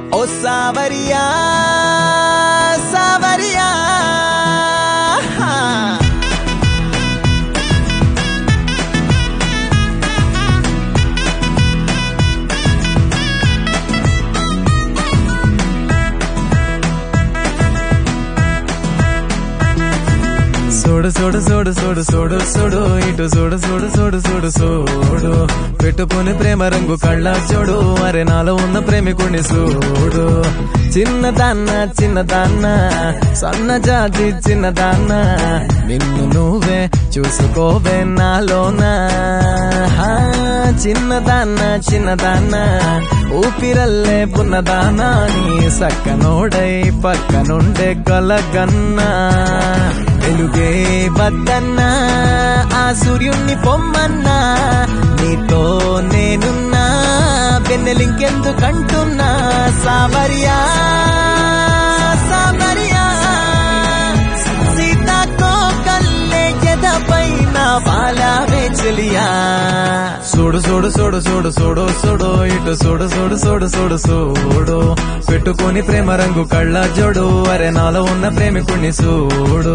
ओ सावरिया सावरिया सोडु सोडु सोडु सोडु सोडु सोडु इटु सोडु सोडु सोडु सोडु सोडु పెట్టుకుని ప్రేమ రంగు కళ్ళ చూడు అరే నాలో ఉన్న ప్రేమికుని చూడు చిన్నదాన్న చిన్నదాన్న సన్నజాతి చిన్నదాన్న నిన్ను నువ్వే చూసుకోవే నాలోన చిన్నదాన్న చిన్నదాన్న ఊపిరల్లే పున్నదాన నీ సక్కనోడై పక్కనుండే కలగన్నా వెలుగే వద్దన్నా ఆ సూర్యుణ్ణి పొమ్మన్నా నీతో నేనున్నా వెన్నెలింకెందుకంటున్నా సావరియా సావరియా సీతాకోకల్లే ఎదపైన వాలావే చెలియా చూడు చూడు చూడు చూడు చూడు చూడు ఇటు చూడు చూడు చూడు చూడు చూడు పెట్టుకుని ప్రేమ రంగు కళ్ళ జోడు అరే నాలో ఉన్న ప్రేమికుణ్ణి చూడు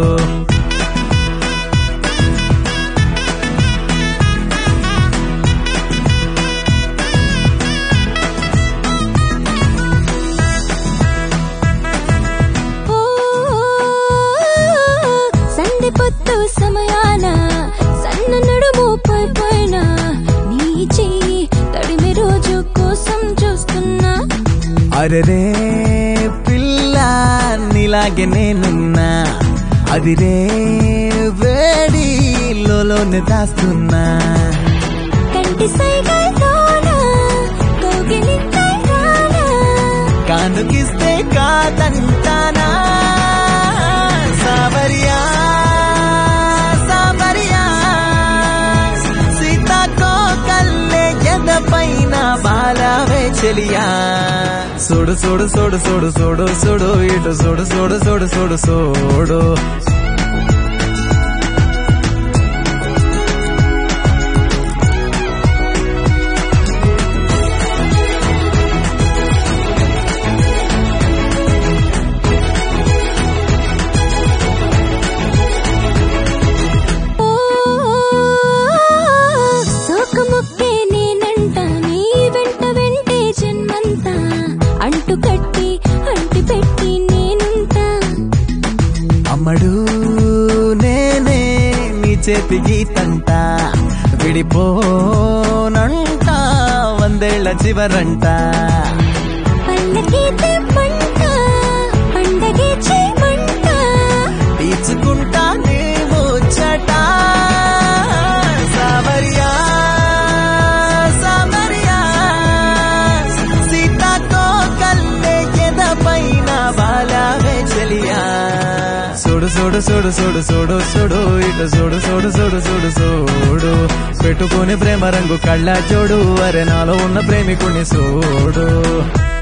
పొత్తు సమయాన సన్న నడుము పైన నీ చెయ్యి తడిమి రోజు కోసం చూస్తున్నా అరే పిల్ల నీలాగే నేనున్నా అది రే వేడి లోనే దాస్తున్నా కంటి సైగల్తోనా కౌగిలింతైనా కానుకిస్తే కాదంటానా సావరియా పైన బాలవే చెలియా చూడు చూడు చూడు చూడు చూడు చూడు ఇటు చూడు చూడు చూడు చూడు చూడు అమ్మడు నేనే నీ చేతి గీతంట విడిపోనంట వందేళ్ల చివరంట తీర్చుకుంటా నీ ముచ్చట సావరియా సావరియా సీతాకోకల్లే ఎదపైన వాలావే చెలియా చూడు చూడు చూడు చూడు చూడు చూడు ఇటు చూడు చూడు చూడు చూడు చూడు పెట్టుకుని ప్రేమ రంగు కళ్ళ చూడు అరే నాలో ఉన్న ప్రేమికుని చూడు